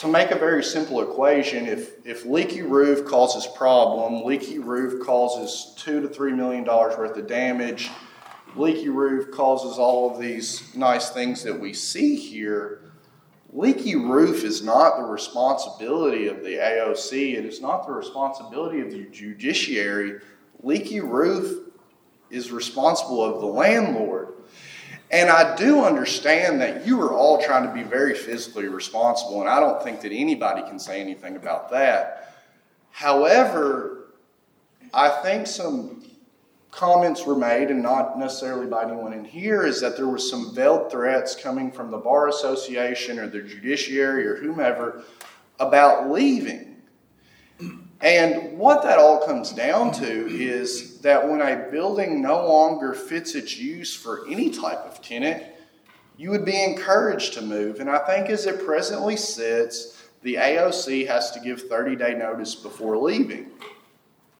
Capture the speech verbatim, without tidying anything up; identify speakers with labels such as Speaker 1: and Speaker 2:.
Speaker 1: to make a very simple equation, if, if leaky roof causes problem, leaky roof causes two to three million dollars worth of damage, leaky roof causes all of these nice things that we see here, leaky roof is not the responsibility of the A O C. It is not the responsibility of the judiciary. Leaky roof is responsible of the landlord. And I do understand that you are all trying to be very fiscally responsible, and I don't think that anybody can say anything about that. However, I think some comments were made, and not necessarily by anyone in here, is that there was some veiled threats coming from the Bar Association or the judiciary or whomever about leaving. And what that all comes down to is that when a building no longer fits its use for any type of tenant, you would be encouraged to move. And I think as it presently sits, the A O C has to give thirty-day notice before leaving.